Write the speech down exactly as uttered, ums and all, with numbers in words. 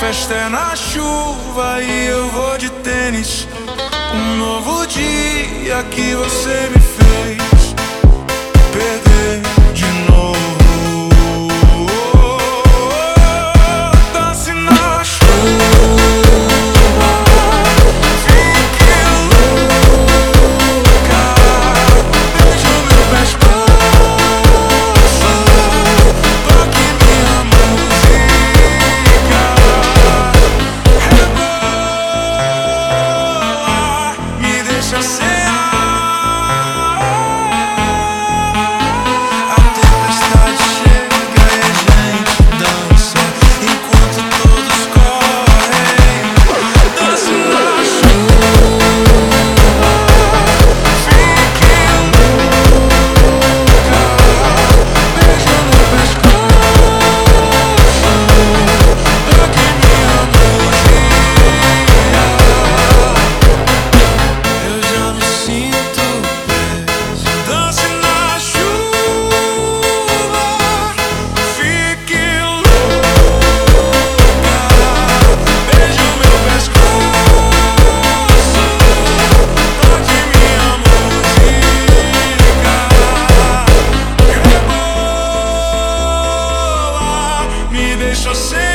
festa é na chuva e eu vou de tênis. Um novo dia que você me fez perder de novo. Dance na chuva, fique louca, beije o meu pescoço, toque minha música, rebola, me deixa ser. Deixa eu ser.